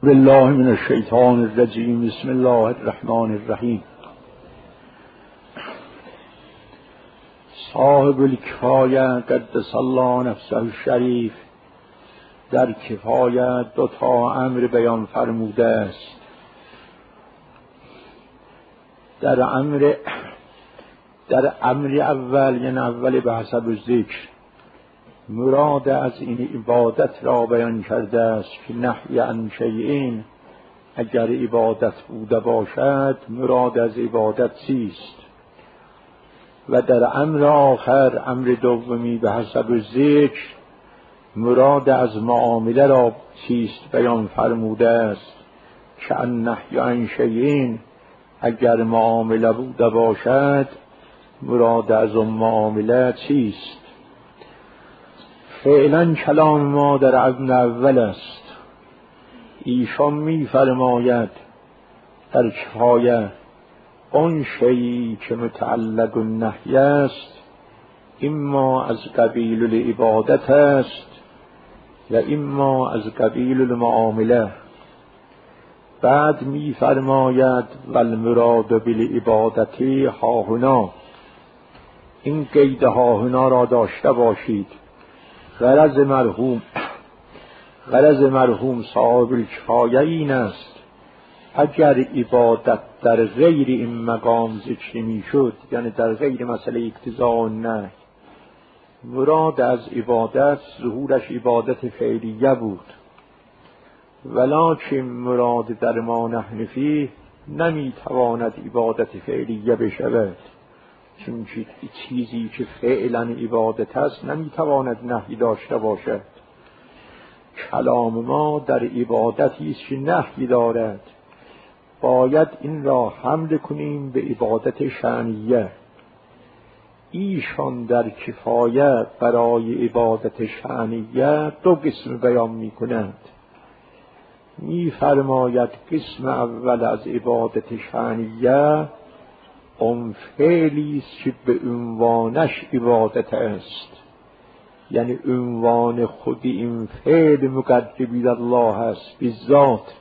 بالله من الشیطان الرجیم. بسم الله الرحمن الرحیم. صاحب الکفایه قدس الله نفسه الشریف در کفایت دو تا امر بیان فرموده است. در امر اول، یعنی اول به حسب ذکر، مراد از این عبادت را بیان کرده است که نهی عن شیء، اگر عبادت بوده باشد مراد از عبادت چیست. و در امر آخر، امر دومی به حسب ذکر، مراد از معامله را چیست بیان فرموده است که النهی عن شیء، اگر معامله بوده باشد مراد از اون معامله چیست. فعلا کلام ما در ابن اول است. ایشان می فرماید در کفایه آن شیئی که متعلق النهی است اما از قبیل العبادت است و اما از قبیل المعامله. بعد می فرماید والمراد بالعبادت هاهنا، این قید هاهنا را داشته باشید. غرض مرحوم صاحب الکفایه این است اگر عبادت در غیر این مقام ذکر می شد، یعنی در غیر مسئله اقتضاء و نهی، مراد از عبادت ظهورش عبادت فعلیه بود، ولکن مراد در ما نحن فیه نمی تواند عبادت فعلیه بشود، چون چیزی که فعلا عبادت است نمیتواند نهی داشته باشد. کلام ما در عبادتی است که نهی دارد، باید این را حمل کنیم به عبادت شأنیه. ایشان در کفایه برای عبادت شأنیه دو قسم بیان می کنند. می فرماید قسم اول از عبادت شأنیه اون فعلی است که به عنوانش عبادت است، یعنی عنوان خود این فعل مقرب الله است بالذات.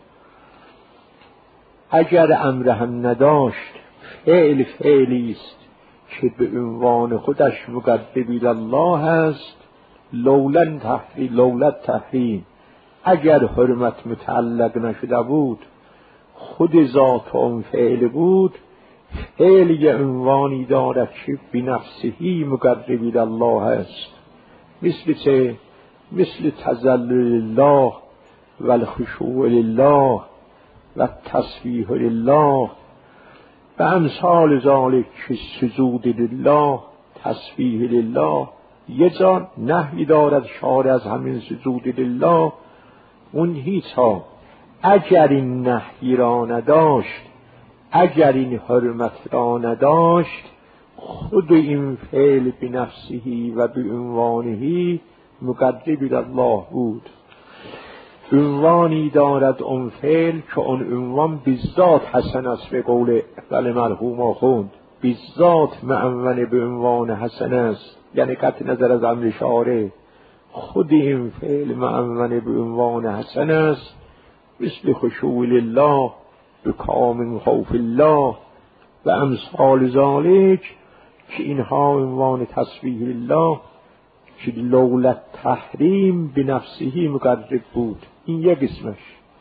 اگر امر هم نداشت، فعلی است که به عنوان خودش مقرب الله است، لولا تحریم، اگر حرمت متعلق نشده بود، خود ذات اون فعل بود، فعل عنوانی دارد که بنفسهی مقرب الله است. مثل تذلل الله و الخشوع لله و التسبیح لله و امثال ذالک که سجود لله، تسبیح لله. یه جا نهی دارد شارع از همین سجود لله، اون هیچ ها اگر این نهی را نداشت، اگر این حرمت را نداشت، خود این فعل بنفسهی و به عنوانهی مقرب الله بود. عنوانی دارد اون فعل که اون عنوان بالذات حسن است، به قول مرحوم آخوند بالذات معنون به عنوان حسن است، یعنی قطع نظر از امر شارع خود این فعل معنون به عنوان حسن است. مثل خشوع لله، بکام خوف الله و امثال ذالک که اینها عنوان تسبیح الله که لولا تحریم به نفسهی مقرب بود. این یک قسمش.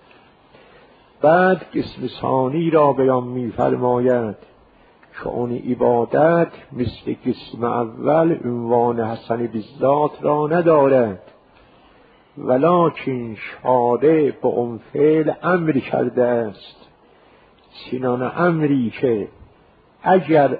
بعد قسم ثانی را بیان می فرماید که اون عبادت مثل قسم اول عنوان حسن بالذات را ندارد، ولکن شارع به اون فعل امر کرده است، چنان امری که اگر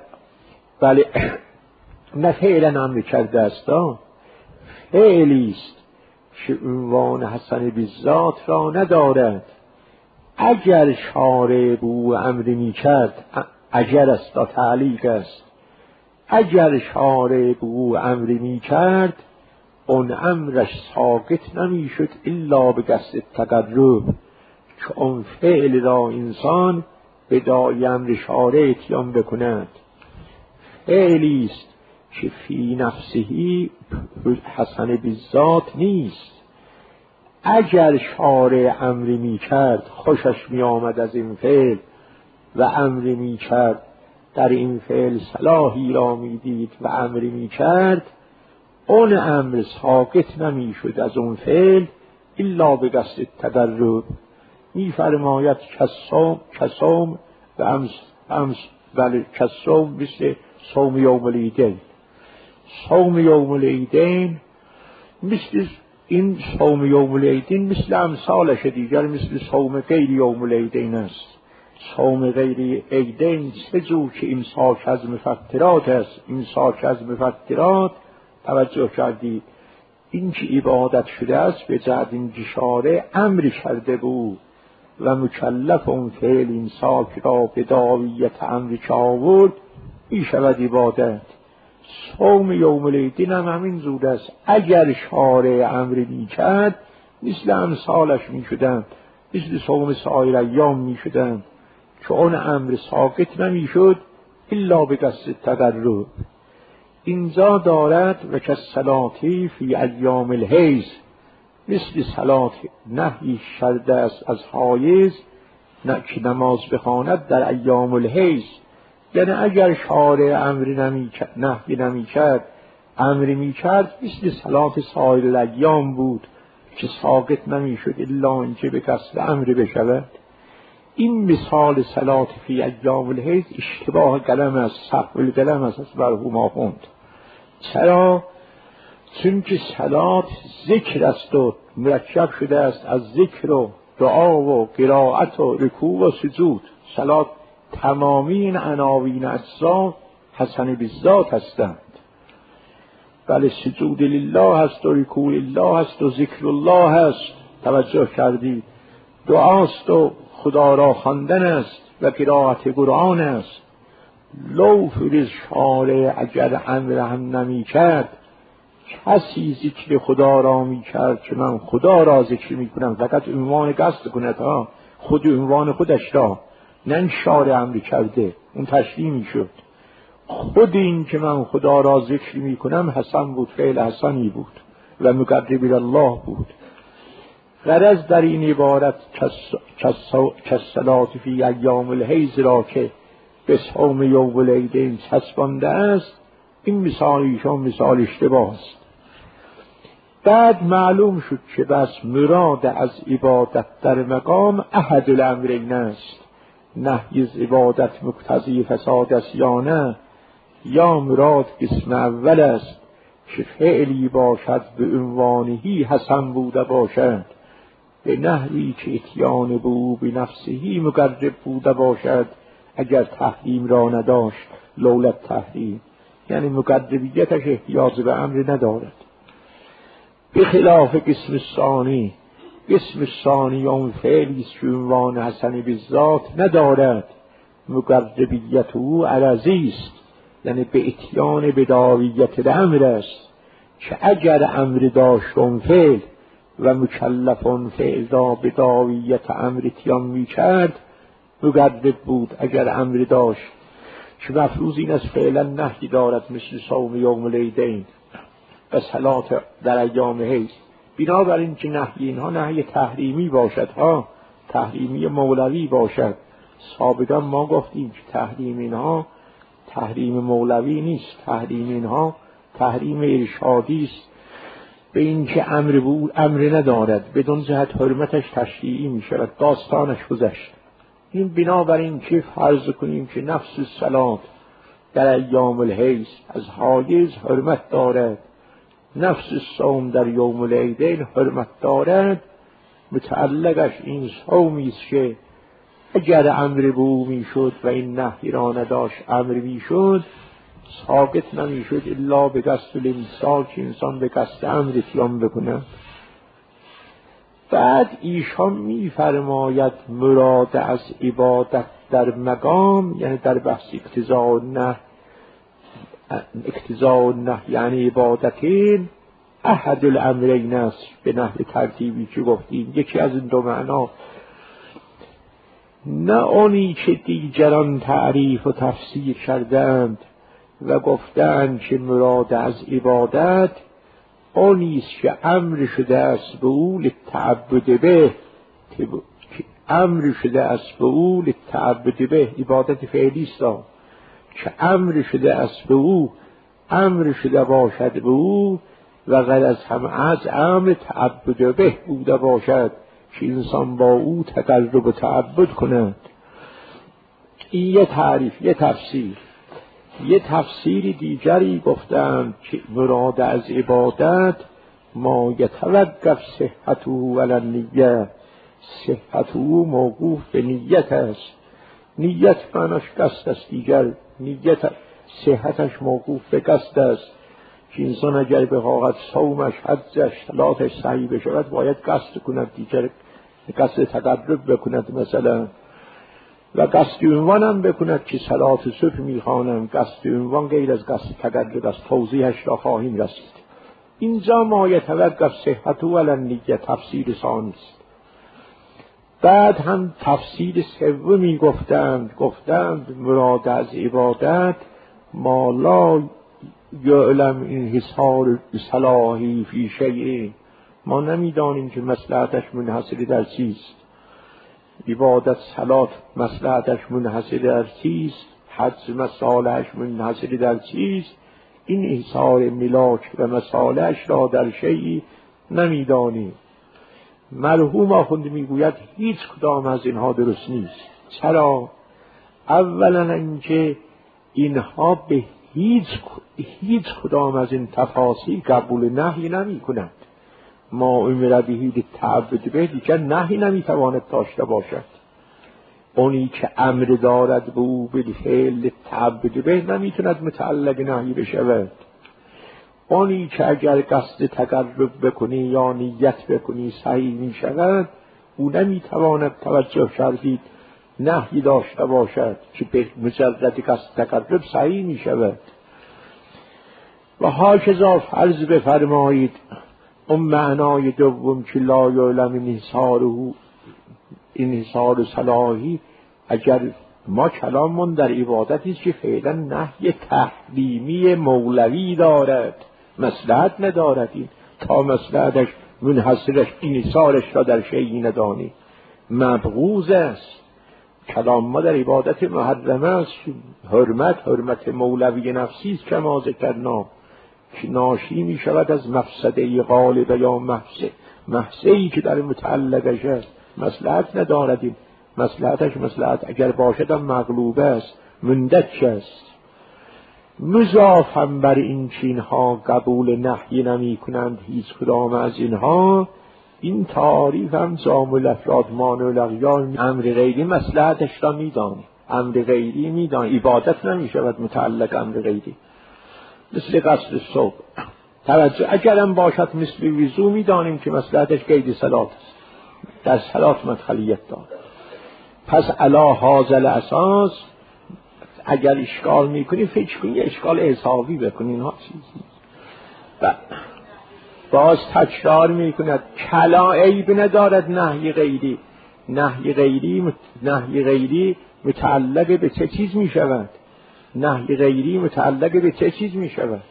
نه فعلا امر کرده است، فعلی است که عنوان حسن بالذات را ندارد. اگر شارع به او امر می کرد، اگر است تا تعلیق است، اگر شارع به او امر می کرد، اون امرش ساقط نمی شد الا به قصد تقرب، که اون فعل را انسان به داعی امر شارع اتیان بکند. فعلی است که فی نفسهی حسن بالذات نیست، اگر شارع امری می کرد خوشش می آمد از این فعل و امری می کرد در این فعل صلاحی را می دید و امری می کرد، اون امر ساقط نمی شد از اون فعل الا به قصد تدرج. می فرماید کسوم و بله کسوم مثل صوم یوم العیدین. صوم یوم العیدین مثل این صوم یوم العیدین مثل امثالش دیگر مثل صوم غیر یوم العیدین است. صوم غیر عیدین سه جو که امساک از مفطرات است. امساک از مفطرات توجه کردید، این که عبادت شده است به جهت این شارع امری کرده بود و مکلف اون فعل امساک را به داویت امری که آورد می شود عبادت. صوم یوم العیدین هم همین زود است. اگر شارع امری می کرد مثل امثالش می شدند، مثل صوم سایر ایام می شدند که اون امر ساقط نمی شد الا به قصد تدرج. اینجا دارد و که صلاتی فی ایام الحیض، مثل صلات نهی شرده است از حایض که نماز بخواند در ایام الحیض. یعنی اگر شارع امری نهی نمی کرد امری می کرد مثل صلات سایر ایام بود که ساقط نمی شد الا اینکه به قصد امری بشود. این مثال صلات فی ایام الحیض اشتباه قلم است، سهو القلم است از مرحوم آخوند. چرا؟ چون که صلات ذکر است و مرکب شده است از ذکر و دعا و قرائت و رکوع و سجود. صلات تمامی این عناوین اجزا حسن بالذات هستند. بله سجود لله هست و رکوع لله هست و ذکر الله هست. توجه کردید؟ دعاست و خدا را خواندن است و قرائت قرآن است. لو فرض شارع اگر امر هم نمی کرد، کسی ذکر خدا را می کرد که من خدا را ذکر می کنم، فقط عنوان قصد کند ها، خود عنوان خودش را، نه شارع امر کرده اون تشریح می شد. خود این که من خدا را ذکر می کنم حسن بود، فعل حسنی بود و مقرب الله بود. غرض در این عبارت کالصلاة فی ایام الحیض را که به صوم یوم العیدین چسبانده است، این مثال ایشان مثال اشتباه است. بعد معلوم شد که بس مراد از عبادت در مقام احد الامرین است. نهی از عبادت مقتضی فساد است یا نه، یا مراد قسم اول است که فعلی باشد به عنوانهی حسن بوده باشد به نحوی که اتیان بو به نفسهی مقرب بوده باشد اگر تحریم را نداشت لولت تحریم، یعنی مقربیتش احتیاج به امر ندارد. به خلاف قسم ثانی، قسم ثانی اون فعلی است که عنوان حسن بالذات ندارد، مقربیت او عرضی است، یعنی به اتیان بداویت الامر است که اگر امر داشت اون فعل و مکلف اون فعل را بداویت امر اتیان می کرد مقرب بود. اگر امر داشت که مفروض این از فعلا نهی دارد مثل صوم یوم العیدین و صلات در ایام حیض، بنابراین که نهی اینها نهی تحریمی باشد ها، تحریمی مولوی باشد. سابقا ما گفتیم که تحریم اینها تحریم مولوی نیست، تحریم اینها تحریم ارشادی است به این که امر بود امر ندارد، بدون جهت حرمتش تشریعی می شود، داستانش گذشت. این بنابراین که فرض کنیم که نفس الصلات در ایام الحیض از حایض حرمت دارد، نفس الصوم در یوم العیدین حرمت دارد، متعلقش این صومی است که اگر امر بو می شد و این نهی را نداشت امر می شد ساقط نمی شد الا به قصد الامساک، که انسان به قصد امر اتیان بکنه. بعد ایشان می فرماید مراد از عبادت در مقام، یعنی در بحث اقتضاء نه یعنی عبادتین احد الامرین است، به نحو ترتیبی که گفتیم یکی از این دو معنا، نه آنی که دیگران تعریف و تفسیر کردند و گفتند که مراد از عبادت آنیست که امر شده است به او للتعبد به، امر شده است به او للتعبد به، عبادت فعلی است که امر شده است به او، امر شده باشد به او و غرض هم از امر تعبد به بوده باشد که انسان با او تقرب و تعبد کند. این یه تعریف، یه تفسیر. یه تفسیر دیگری گفتند که مراد از عبادت ما یتوقف صحته علی النیه، صحت او موقوف به نیت است. نیت معناش قصد است، دیگر نیت صحتش موقوف به قصد است که انسان اگر بخواهد صومش، حجش، صلاتش صحیح بشود باید قصد کند، دیگر قصد تقرب بکند مثلا، و قصد عنوان هم بکند که صلات صبح میخوانم، قصد عنوان غیر از قصد تقرب است، توضیحش را خواهیم رسید. اینجا ما یتوقف صحته علی النیه تفسیر ثانی است. بعد هم تفسیر سومی گفتند مراد از عبادت ما لا یعلم انحصار صلاحی فی شیء، ما نمیدانیم که مصلحتش منحصر در چیست. عبادت صلات مصلحتش منحصر در چیست، حج مصالحش منحصر در چیست، این انحصار ملاک و مصالحش را در شیء نمیدانیم. مرحوم آخوند میگوید هیچ کدام از اینها درست نیست. چرا؟ اولا اینکه اینها به هیچ کدام از این تفاصیل قبول نهی نمی کند. ما امر به للتعبد به، دیگر نهی نمیتواند داشته باشد. اونی که امر دارد به او بالفعل للتعبد به نمیتوند متعلق نهی بشود. آنی که اگر قصد تقرب بکنی یا نیت بکنی صحیح می شود، او نمی تواند توجه کردید نهی داشته باشد که به مجرد قصد تقرب صحیح می شود. و هاکذا فرض بفرمایید اون معنای دوم که لا یعلم انحصار صلاحی، اگر ما کلاممون در عبادتی که فعلا نهی تحریمی مولوی دارد، مصلحت ندارد، این تا مصلحتش منحصرش انحصارش را در شیئی ندانی مبغوض است. کلام ما در عبادت محرمه است. حرمت مولوی نفسی است که ما ذکرنا که ناشی می شود از مفسده غالبه یا محسه‌ای که در متعلقش است. مصلحت ندارد، این مصلحتش مصلحت اگر باشد هم مغلوبه است، مندک است. مضافاً بر این که اینها قبول نهی نمی کنند هیچ کدام از اینها، این تعریف هم جامع الافراد مانع الاغیار، امر غیری مصلحتش را میدانی، امر غیری میدانی، عبادت نمی شود متعلق امر غیری. مثل قصد صبح توجه اگرم باشد مثل وضو میدانیم که مصلحتش قید صلات است، در صلات مدخلیت دارد. پس علی هذا الاساس اگر اشکال میکنی فکر کنی یه اشکال حسابی بکنی، اینها چیز نیست. و باز تکرار میکند کلا عیب ندارد نهی غیری. نهی غیری متعلق به چه چیز میشود؟ نهی غیری متعلق به چه چیز میشود؟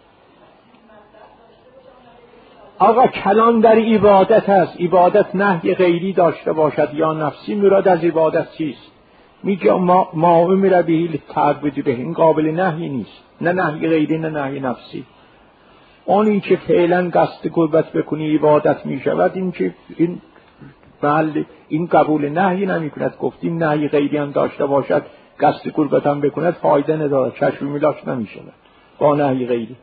آقا کلام در عبادت هست، عبادت نهی غیری داشته باشد یا نفسی، مراد از عبادت چیست؟ میگه ما امر به للتعبد به، این قابل نهی نیست، نه نهی غیری نه نهی نفسی. آنی که فعلا قصد قربت بکنی عبادت میشود، این که این محل این قبول نهی نمی کند. گفتیم نهی غیری هم داشته باشد قصد قربت هم بکند فایده ندارد، چشم میلاش نمی شود با نهی غیری.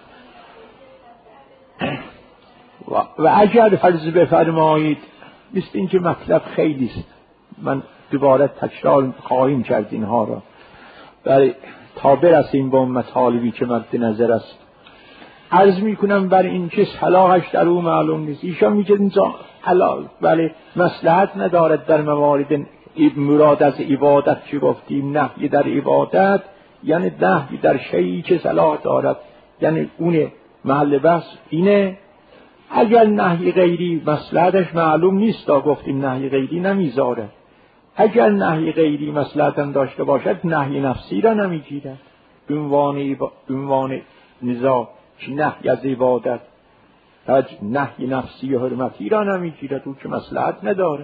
و اگر فرض بفرمایید مثل این که مطلب خیلی است، من دوباره تکرار خواهیم کرد اینها را برای تا برسیم به اون مطالبی که مد نظر است. عرض میکنم برای این که صلاحش در او معلوم نیست. ایشان میگه اینجا حلال ولی مصلحت ندارد در موارد مراد از عبادت که گفتیم نهی در عبادت یعنی نهی در شیئی که صلاح دارد، یعنی اون محل بحث اینه. اگر نهی غیری مصلحتش معلوم نیست تا گفتیم نهی غیری نمیذاره. اگر نهی غیری مصلحت داشته باشد نهی نفسی را نمیگیرد. عنوان نزاع نهی از عبادت نهی نفسی و حرمتی را نمیگیرد، او که مصلحت نداره.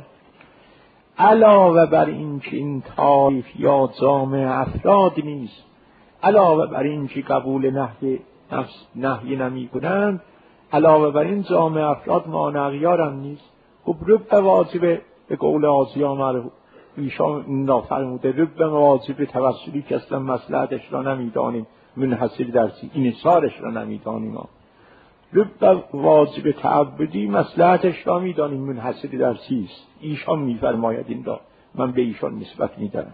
علاوه بر این که این طایف یا جامع افراد نیست، علاوه بر این که قبول نهی نمی کنند، علاوه بر این جامع افراد مانعیار هم نیست. خب رب واجب به قول آزیان ایشان را فرموده رب واجب توسلی که اصلا مصلحتش را نمیدانیم، منحصر در انحصارش را نمیدانیم. رب واجب تعبدی مصلحتش را میدانیم، منحصر در چیست. ایشان میفرماید این را، من به ایشان نسبت میدم.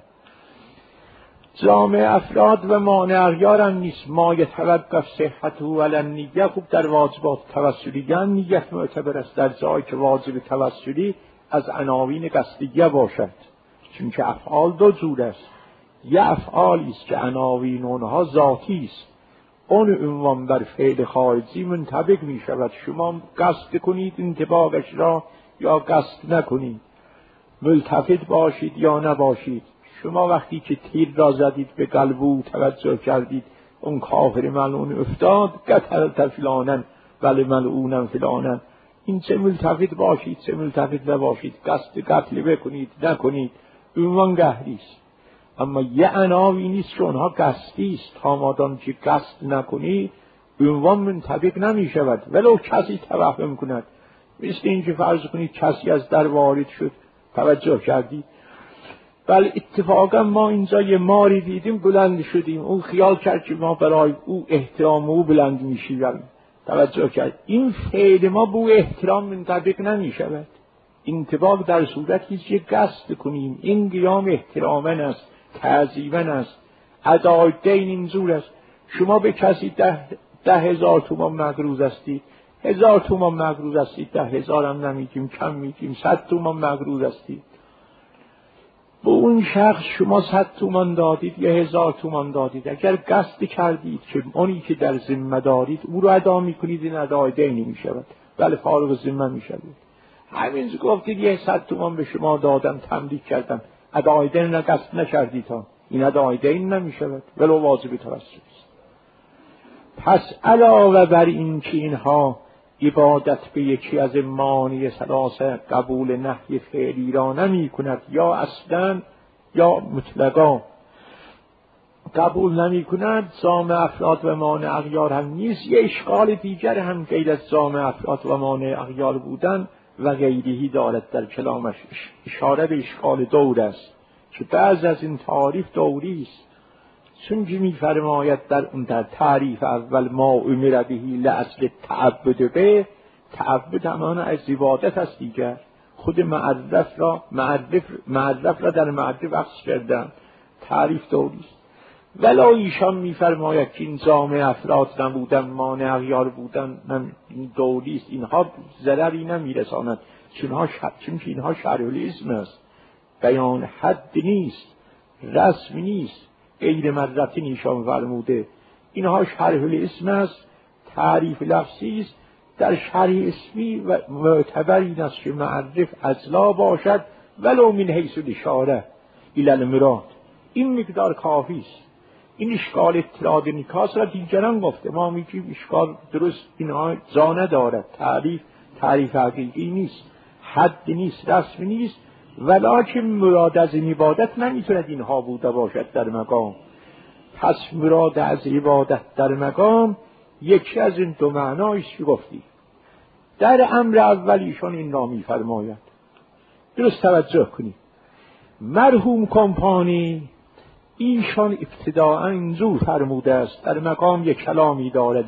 جامع افراد و مانع اغیار هم نیست. ما یتوقف صحته علی النیه. خوب در واجبات توسلی نیت معتبر است در جایی که واجب توسلی از عناوین قصدیه باشد، چون که افعال دو جور است. یه افعالی است که عناوین اونها ذاتی است، اون عنوان بر فعل خارجی منطبق می شود. شما قصد کنید انطباقش را یا قصد نکنید، ملتفت باشید یا نباشید. شما وقتی که تیر را زدید به قلب او توجه کردید اون کافر ملعون افتاد، قتلت فلانن ولی ملعونن فلانن. این چه ملتفت باشید چه ملتفت نباشید، قصد قتل بکنید نکنید، عنوان قهری است. اما یه عناوینی است که اونها قصدی است، تا مادام که قصد نکنی عنوان منطبق نمی شود ولو کسی توهم کند. مثل این که فرض کنید کسی از در وارد شد، توجه کردید، بله اتفاقا ما اینجا یه ماری دیدیم بلند شدیم، اون خیال کرد که ما برای او احترام او بلند میشیم، توجه کرد. این فعل ما به او احترام منطبق نمی شود. انطباق در صورتی که قصد کنیم. این قیام احترامن است، تعظیمن است، ادای دین اینجور است. شما به کسی 10,000 تومان مقروض هستید، 1000 تومان مقروض هستید، 10,000 هم نمیگیم کم میگیم، 100 تومان مقروض هستید. به اون شخص شما 100 تومان دادید یا 1000 تومان دادید، اگر قصد کردید که اونی که در ذمه دارید او رو ادا میکنید، این ادای دینی میشود، بله فارغ ذمه میشود. همین گفتید یه 100 تومان به شما دادم، تملیک کردم، ادای دین را قصد نکردید ها، این ادای دین نمیشود ولو واجب توسل است. پس علاوه بر این که اینها عبادت به یکی از معانی ثلاثه قبول نهی فعلی را نمی کند، یا اصلا یا مطلقا قبول نمی کند، جامع افراد و مانع اغیار هم نیست. یه اشکال دیگر هم غیر از جامع افراد و مانع اغیار بودن و غیرهی دارد در کلامش. اشاره به اشکال دور است که بعض از این تعریف دوری است، چون که می فرماید در تعریف اول ما امر به لاصل تعبد به، تعبد همان از عبادت است دیگر. خود معرف را در معرف عکس کردن، تعریف دوری است. ولی ایشان می فرماید که این جامع افراد نبودن، مانع اغیار بودن دوری است، اینها ضرری نمی رساند، چون که اینها شرح الاسم است، بیان حد نیست، رسم نیست، غیر مرتی نیشان فرموده. اینها شرح الاسم است، تعریف لفظی است. در شرح اسمی و معتبر این است که معرف اجلا باشد ولو من حیث الاشاره الی المراد. این مقدار کافی است. این اشکال اطراد نکاس را دیگران گفته، ما میگیم اشکال درست اینها جا ندارد. تعریف حقیقی نیست، حد نیست، رسم نیست، ولکن مراد از این عبادت نمیتوند اینها بوده باشد در مقام. پس مراد از عبادت در مقام یکی از این دو معنایش که گفتی. در امر اولیشون این را میفرماید، درست توجه کنید. مرحوم کمپانی ایشان ابتداء اینجور فرموده است، در مقام یک کلامی دارد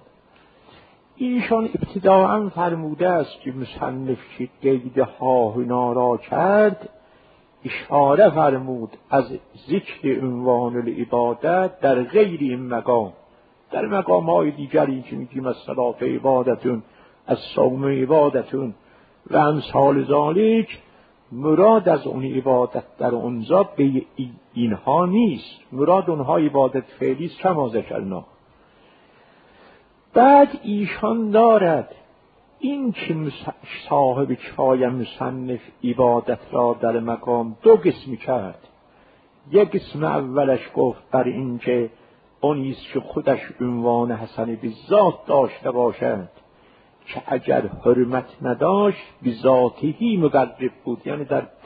ایشان ابتداء فرموده است که مصنف که قید ها هنا را کرد، اشاره فرمود از ذکر عنوان العبادت در غیر این مقام. در مقام های دیگری که میگیم از صلاة عبادتون، از صوم عبادتون و امثال ذالک، مراد از اون عبادت در اونجا به اینها نیست، مراد اونها عبادت فعلی است کما ذکرنا. بعد ایشان دارد این که صاحب چای مصنف عبادت را در مقام دو قسم کرد. یک قسم اولش گفت بر این که اونیست که خودش عنوان حسن بالذات داشته باشد، که اگر حرمت نداشت به ذاتهی مقرب بود، یعنی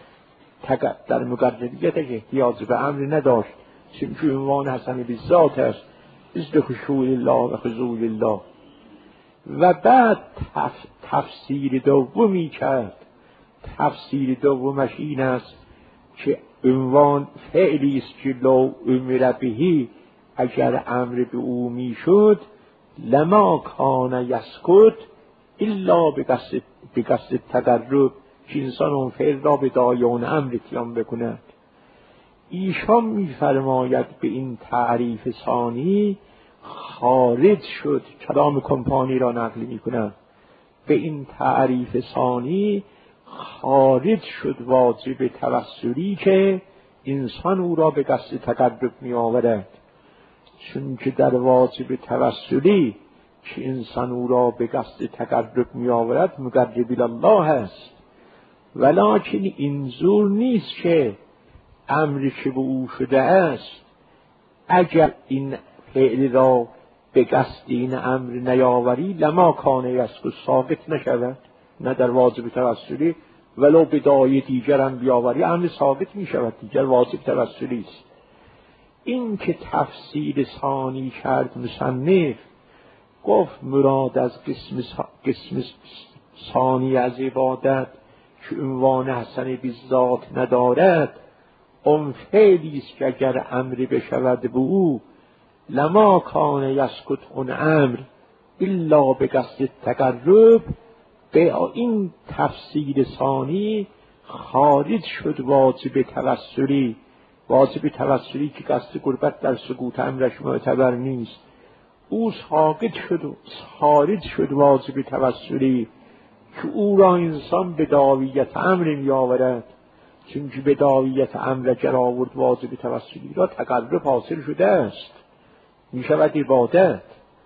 در مقربیتش احتیاج به امر نداشت، چون عنوان حسن به ذات است، مثل خشوع الله و خضوع الله. و بعد تفسیر دومی کرد. تفسیر دومش این است که عنوان فعلی است که لو امر بهی، اگر امر به او میشد، لما کان یسکت الا به قصد تقرب، که انسان اون فعل را به دایان امر اتیان بکند. ایشان میفرماید به این تعریف ثانی خارج شد، کلام کمپانی را نقل میکنند، به این تعریف ثانی خارج شد واجب توسلی که انسان او را به قصد تقرب می آورد. چون که در واجب توسلی که انسان او را به قصد تقرب می آورد مقرب الله است، ولکن اینجور نیست که امری که به او شده است اگر این فعل را به قصد این امر نیاوری لما کان یسکت، ثابت نشود. نه در واجب توسلی ولو به دعای دیگر هم بیاوری امر ثابت می شود، دیگر واجب توسلی است. این که تفسیر ثانی کرد مصنف، گفت مراد از قسم ثانی از عبادت که عنوان حسن بالذات ندارد، اون فعلی است که اگر امری بشود به او لما کان یسکت اون امر الا به قصد تقرب. به این تفسیر ثانی خارج شد واجب توسلی. واجب توسلی که قصد قربت در سقوط امرش معتبر نیست، او خارج شد واجب توسلی که او را انسان به داویت امر می آورد. چون که به داویت امر اگر آورد واجب توسلی را تقرب حاصل شده است، می شود عبادت.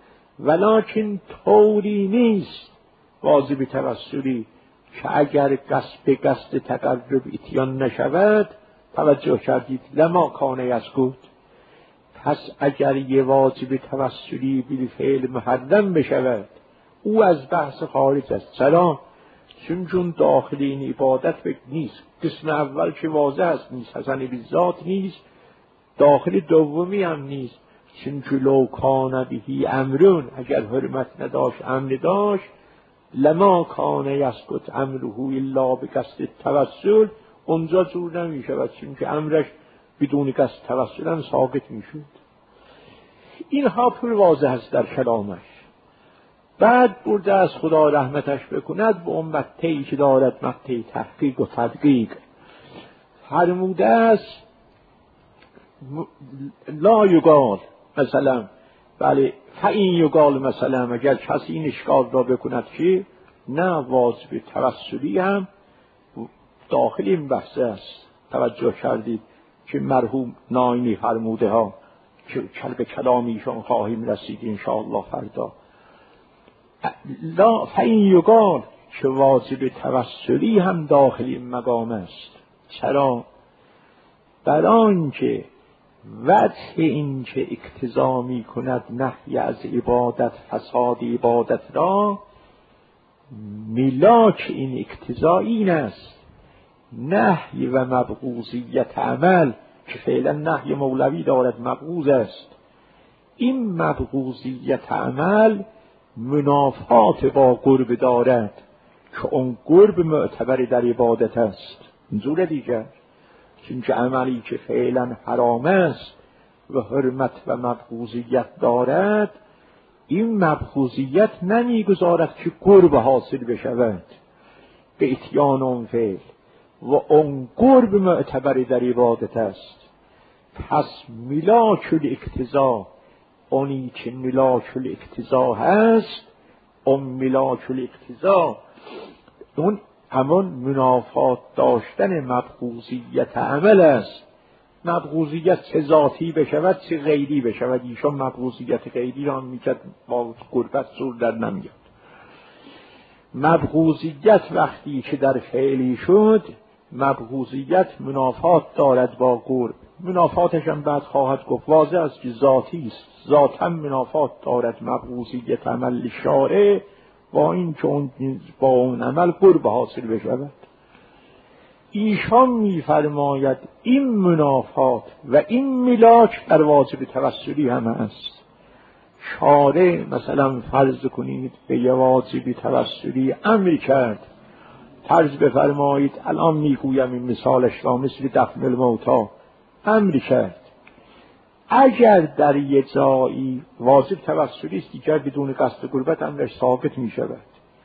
ولکن طوری نیست واجب توسلی که اگر به قصد تقرب اتیان نشود، توجه کردید لما کان یسکت، پس اگر یه واجب توسلی بالفعل محرم بشود او از بحث خارج است. چرا؟ چون داخل این عبادت نیست. قسم اول که واضح است نیست، حسن بالذات نیست، داخل دومی هم نیست. چون که لو کان بهی امرون، اگر حرمت نداشت امر داشت، لما کان یسکت امره الا به قصد توسل، اونجا جور نمی شود، چون که امرش بدون قصد توسل هم ثابت می شود. اینها پر واضح است در کلامش. بعد برده از خدا رحمتش بکند به اون مقطعی که دارد، مقطع تحقیق و تدقیق، فرموده است لا یقال مثلا، بله فاین یقال مثلا، اگر کسی این اشکال را بکند که نه واجب توسلی هم داخل این بحث است. توجه کردید که مرحوم ناینی فرموده ها که به کلامیشان خواهیم رسید انشاءالله فردا. لا فاین یقال که واجب توسلی هم داخل این مقام است. چرا؟ بران که وجه این که اقتضا می کند نهی از عبادت، فساد عبادت را، ملاک این اقتضا این است نهی و مبغوضیت عمل، که فعلا نهی مولوی دارد مبغوض است. این مبغوضیت عمل منافات با قرب دارد که اون قرب معتبر در عبادت است. منظور دیگر، چون که عملی که فعلا حرام است و حرمت و مبغوضیت دارد، این مبغوضیت نمیگذارد که قرب حاصل بشود به اتیان اون فعل، و اون قرب معتبر در عبادت است. پس ملاک الاقتضا، اونی که ملاک الاقتضا هست، اون ملاک الاقتضا اون همان منافات داشتن مبغوضیت عمل است. مبغوضیت چه ذاتی بشود چه غیری بشود، ایشان مبغوضیت غیری را میکرد با قربت زور در نمیاد. مبغوضیت وقتی که در فعلی شد، مبغوضیت منافات دارد با قرب. منافاتش هم بعد خواهد گفت، واضح است که ذاتی است، ذاتا منافات دارد مبغوضیت عمل شارع با این چون با اون عمل قرب حاصل بشود. ایشان می‌فرماید این منافات و این ملاک در واجب توسلی هم هست. شارع مثلا فرض کنید به یه واجب توسلی امر کرد، فرض بفرمایید الان میگویم این مثالش را، مثل دفن الموتی امر کرد. اگر در یه جایی واجب توسلی است دیگر بدون قصد قربت امرش ثابت می شود.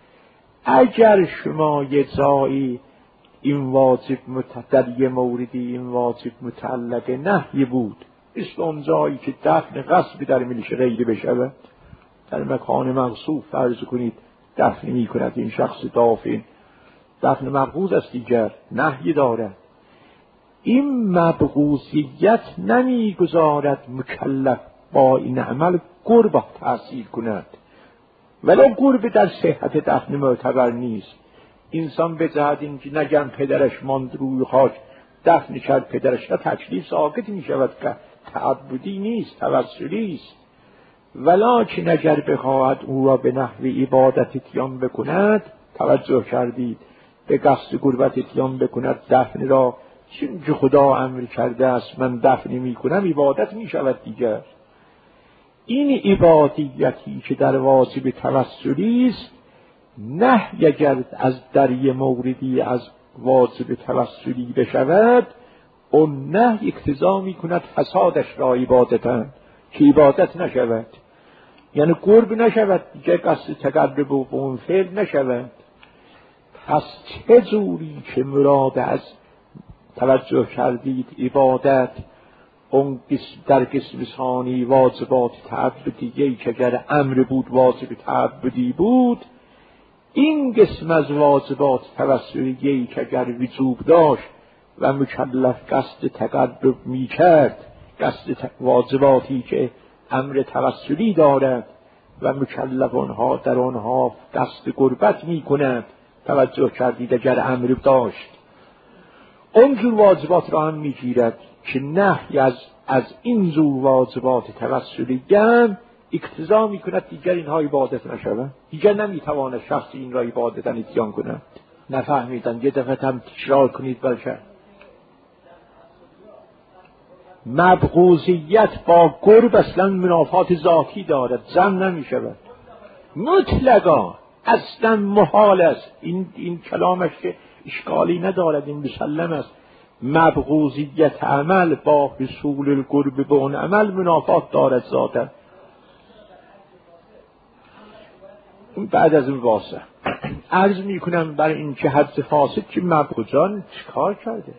اگر شما یه جایی این واجب در یه موردی این واجب متعلق نهی بود، مثل اون جایی که دفن غصب در ملک غیری بشود، در مکان مغصوب فرض کنید دفن می کند این شخص دافن، دفن مبغوض است دیگر نهی دارد. این مبغوضیت نمیگذارد مکلف با این عمل قرب تحصیل کند، ولی قرب در صحت دفن معتبر نیست. انسان به جهت اینکه نگم پدرش ماند روی خاک دفن کرد پدرش، نه تکلیف ساقط می شود که تعبدی نیست، توسلی است. ولکن اگر بخواهد او را به نحو عبادت اتیان بکند، توجه کردید، به قصد قربت اتیان بکند دفن را، چون خدا امر کرده است من دفن می کنم، عبادت می شود دیگر. این عبادیتی که در واجب توسلی است، نهی اگر از در یه موردی از واجب توسلی بشود، اون نهی اقتضا می کند فسادش را عبادتن، که عبادت نشود، یعنی قرب نشود دیگر، قصد تقرب به اون فعل نشود. پس چه جوری که مراد از توجه کردید عبادت اون در قسم ثانی واجبات تعبدیه که اگر امر بود واجب تعبدی بود، این قسم از واجبات توسلیه که اگر وجوب داشت و مکلف قصد تقرب می کرد، قصد واجباتی که امر توسلی دارد و مکلف آنها در آنها قصد قربت می کند، توجه کردید اگر امر داشت اونجور واجبات را هم میگیرد که نهی از این جور واجبات توسلیه هم اقتضا میکند دیگر اینها عبادت نشود، دیگر نمیتواند شخص این را عبادتن اتیان کند. نفهمیدن؟ یه دفعه هم تکرار کنید بلکه. مبغوضیت با قرب اصلا منافات ذاتی دارد، جمع نمیشود مطلقا، اصلا محال است. این کلامش که اشکالی ندارد، این مسلم است. مبغوضیت عمل با حصول القرب به اون عمل منافات دارد ذاتا. بعد از این واسه عرض می کنم برای این که حد فاسد که مبغوضان چیکار کرده،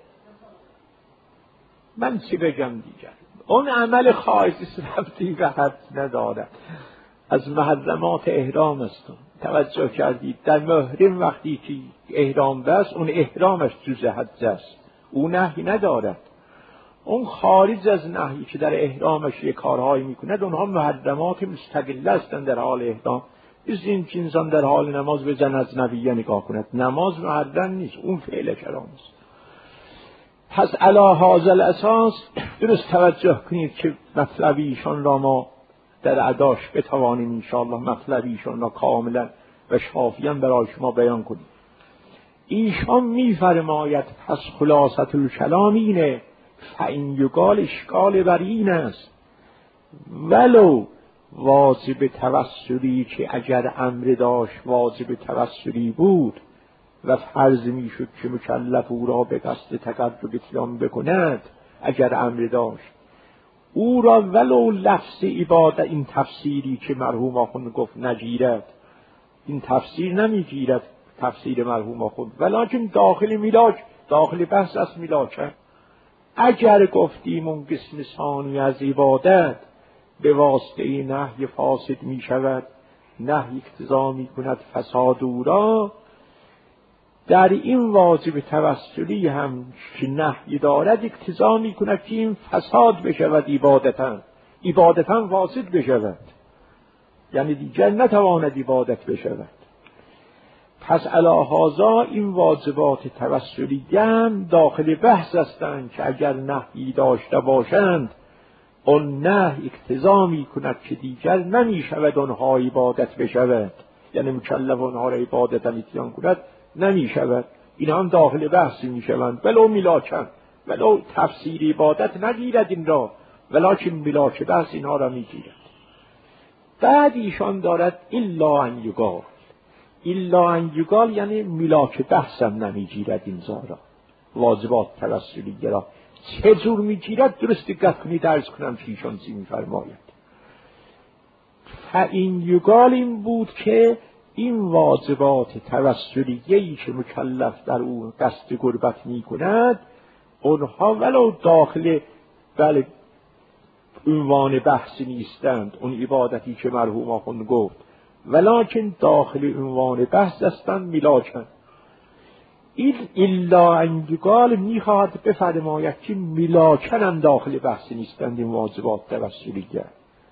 من چی بگم دیگر. اون عمل خارجی ربطی به حد ندارد، از محرمات احرام است. توجه کردید در محرم وقتی که احرام بست، اون احرامش جز حج است، اون نهی ندارد. اون خارج از نهی که در احرامش یک کارهایی میکند، اونها محرمات مستقله هستند در حال احرام. مثل این که انسان در حال نماز به زن از نبیه نگاه کند، نماز محرم نیست، اون فعل کرام است. پس علی هذا الاساس درست توجه کنید که مطلب ایشان را ما در اداش بتوانیم انشاءالله مطلب ایشان را کاملا و شافیاً برای شما بیان کنیم. ایشان می‌فرماید پس خلاصة الکلام اینه، فإن یقال اشکال بر این است ولو واجب توسلی که اگر امر داشت واجب توسلی بود و فرض میشد که مکلف او را به قصد تقرب اتیان بکند، اگر امر داشت او را ولو لفظ عبادت، این تفسیری که مرحوم آخوند گفت نگیرد، این تفسیر نمیگیرد، تفسیر مرحوم آخوند، ولکن داخل میلاک، داخل بحث است میلاک. اگر گفتیم اون قسم ثانی از عبادت به واسطه نهی فاسد می شود، نهی اقتضا می کند فساد او را، در این واجب توسلی هم که نهی دارد اقتضا می کند که این فساد بشود، عبادتاً فاسد بشود، یعنی دیگر نتواند عبادت بشود. پس علی هذا این واجبات توسلی هم داخل بحث هستند که اگر نهی داشته باشند، اون نهی اقتضا می کند که دیگر نمی شود آنها عبادت بشود، یعنی مکلف آنها را عبادت اتیان کند نمی شود. این هم داخل بحثی می شوند، ولو میلاکن، ولو تفسیر عبادت نگیرد این را، ولکن میلاک بحث اینها را می گیرد. بعد ایشان دارد الا ان یقال، الا ان یقال یعنی میلاک بحث هم نمی گیرد این زارا واجبات توسلیه را. چه جور می گیرد؟ درست دقت کنید عرض کنم که ایشان چی می فرماید. فاین یقال این بود که این واجبات توسلیه‌ای که مکلف در اون قصد قربت می کند، اونها ولو داخل بله عنوان بحثی نیستند، اون عبادتی که مرحوم آخوند گفت، ولکن داخل عنوان بحث هستند میلاکن. این الا ان یقال میخواهد بفرماید که میلاکن هم داخل بحثی نیستند این واجبات توسلیه.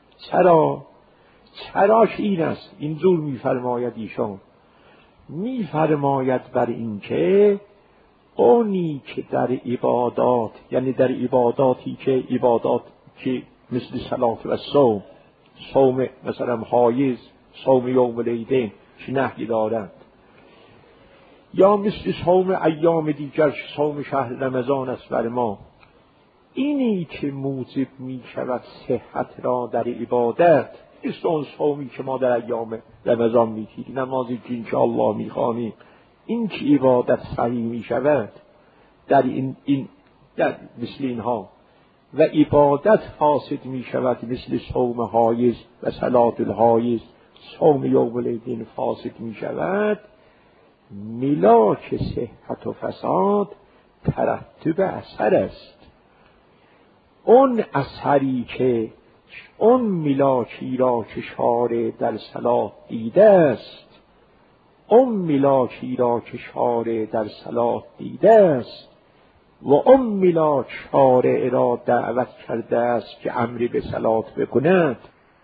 چراش این است، اینجور میفرماید ایشان، میفرماید بر این که اونی که در عبادات، یعنی در عباداتی که عبادات که مثل صلات و صوم مثلا حایز، صوم یوم العیدین چه نهی دارند، یا مثل صوم ایام دیگر صوم شهر رمضان است بر ما، اینی که موجب می شود صحت را در عبادت، مثل اون صومی که ما در ایام رمضان می گیریم، نمازی که انشاءالله می خوانیم، این که عبادت صحیح می شود در این در مثل اینها، و عبادت فاسد می شود مثل صوم حایز و صلات الحایز، صوم یوم العیدین فاسد می شود، ملاک صحت و فساد ترتب اثر است. اون اثری که اون ملاکی را که شارع در صلات دیده است، اون ملاکی را که شارع در صلات دیده است و اون ملاک شارع را دعوت کرده است که امری به صلات بکند،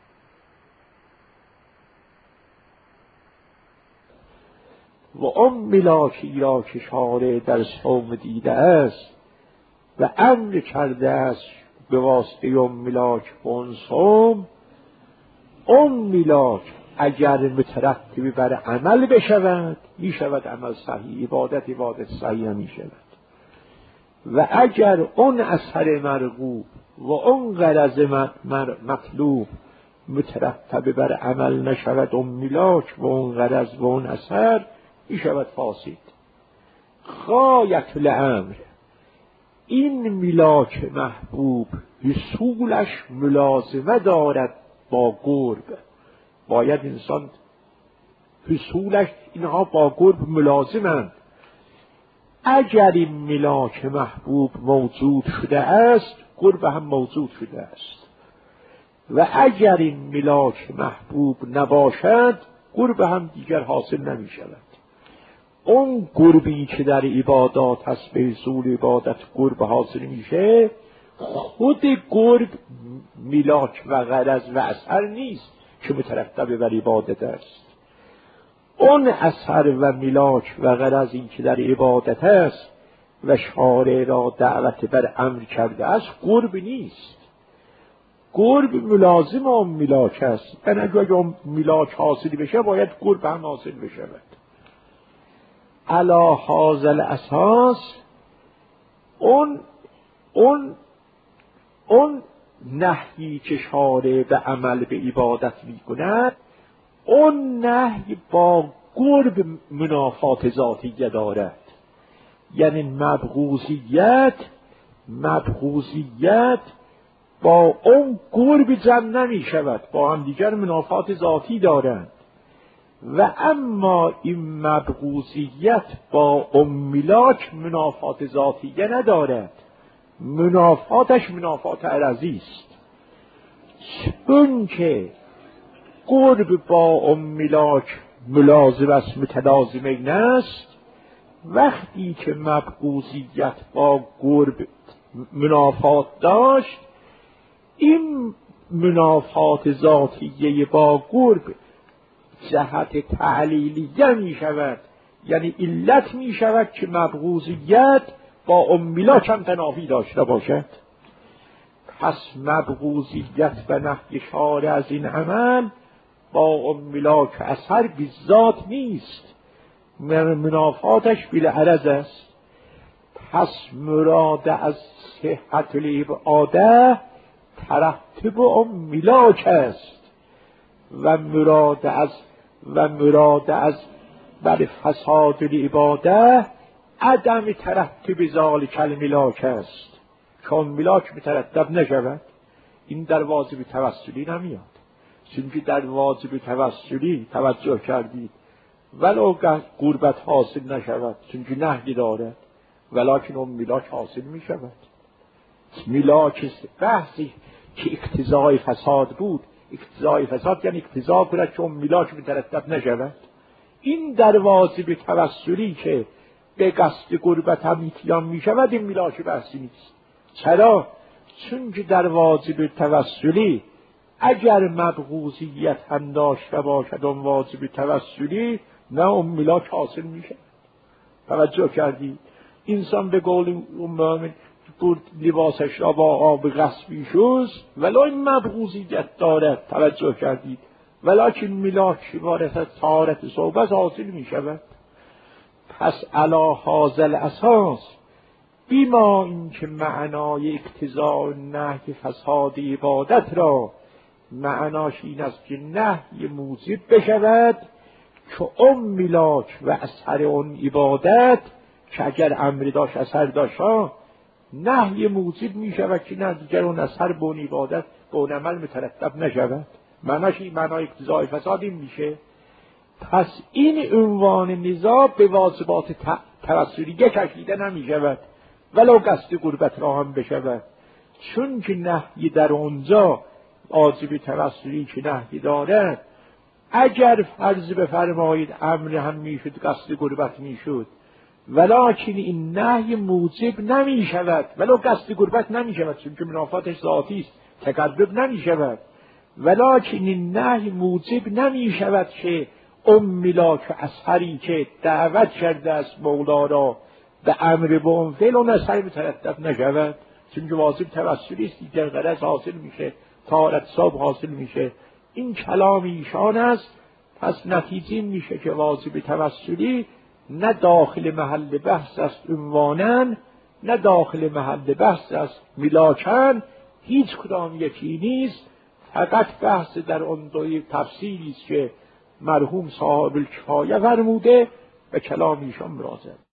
و اون ملاکی را که شارع در صوم دیده است و امر کرده است به واسطه اون ملاک و اون صوم، اون ملاک اگر مترتب بر عمل بشود می شود عمل صحیح، عبادت صحیح می شود. و اگر اون اثر مرغوب و اون غرض مطلوب مترتب بر عمل نشود، اون ملاک و اون غرض و اون اثر می شود فاسد. غایت الامر، این ملاک محبوب حصولش ملازمه دارد با قرب، باید انسان حصولش اینها با قرب ملازمند. اگر این ملاک محبوب موجود شده است، قرب هم موجود شده است، و اگر این ملاک محبوب نباشد، قرب هم دیگر حاصل نمی شود. اون قربی که در عبادات هست به حصول عبادت قرب حاصل میشه، خود قرب ملاک و غرض و اثر نیست که مترتب بر عبادت است. اون اثر و ملاک و غرضی که در عبادت است و شارع را دعوت بر امر کرده است قرب نیست. قرب ملازم اون ملاک است، یعنی اگر اون ملاک حاصل بشه باید قرب هم حاصل بشود. علی هذا الاساس اون نهی که شارع به عمل به عبادت می کند، اون نهی با قرب منافات ذاتیه دارد. یعنی مبغوضیت با اون قرب جمع نمی شود، با هم دیگر منافات ذاتی دارند. و اما این مبغوضیت با اون ملاک منافات ذاتیه ندارد، منافاتش منافات عرضی است. چون که قرب با اون ملاک ملازم است، متلازم این است، وقتی که مبغوضیت با قرب منافات داشت، این منافات ذاتیه با قرب جهت تعلیلیه می شود، یعنی علت می شود که مبغوضیت با اون ملاک هم تنافی داشته باشد. پس مبغوضیت و نهی شارع از این عمل با اون ملاک اثر بی‌ذات نیست، منافاتش بالعرض است. پس مراد از صحت العباده ترتب اون ملاک است و مراد از بر فساد العباده عدم ترتب ذالک الملاک است، چون ملاک مترتب نشود. این در واجب توسلی نمیاد، چون در واجب توسلی توجه کردید ولو قربت حاصل نشود چون نهی دارد، ولکن اون ملاک حاصل می شود. ملاک بحثی که اقتضای فساد بود، اقتضای فساد یعنی اقتضا کند که اون ملاک مترتب نشود. این در واجب توسلی که به قصد قربت هم اتیان می شود، این ملاک بحثی نیست. چرا؟ چون که در واجب توسلی اگر مبغوضیت هم داشته باشد اون واجب توسلی، نه اون ملاک حاصل می شود. توجه کردی؟ انسان به قول مومن برد لباسش را با آب غصبی شست ولو این مبغوضیت دارد. توجه کردید؟ ولکن ملاک وارث طهارت صحبت حاصل می شود. پس علی هذا الاساس بیما این که معنای اقتضاء نهی فساد عبادت را معناش این است که نهی موجب بشود که اون ملاک و اثر اون عبادت که اگر امر داشت اثر داشت نهی موجب می شود که نه دیگر اون اثر به اون عبادت به اون عمل مترتب نشود. معناش این معنای اقتضاء فساد این میشه. پس این عنوان نزاع به واجبات توسلی کشیده نمی شود ولو قصد قربت را هم بشود، چون که نهی در اونجا واجب توسلی که نهی دارد اگر فرض بفرمایید امر هم میشد قصد قربت میشد، ولکن این نهی موجب نمی شود ولو قصد قربت نمی شود، چون که منافاتش ذاتی است تقرب نمی شود. ولکن این نهی موجب نمی شود که اون ملاک اثری که دعوت کرده است مولا را به امر به اون فعل اون اثر مترتب نشود، چون که واجب توسلی است دیگر غرض حاصل میشه، طهارت صاحب حاصل میشه. این کلام ایشان است. پس نتیجه میشه که واجب توسلی نه داخل محل بحث است عنواناً، نه داخل محل بحث است ملاکاً، هیچ کدام یکی نیست. فقط بحث در اون دوی تفسیری است که مرحوم صاحب الکفایه فرموده، به کلام ایشان مراجعه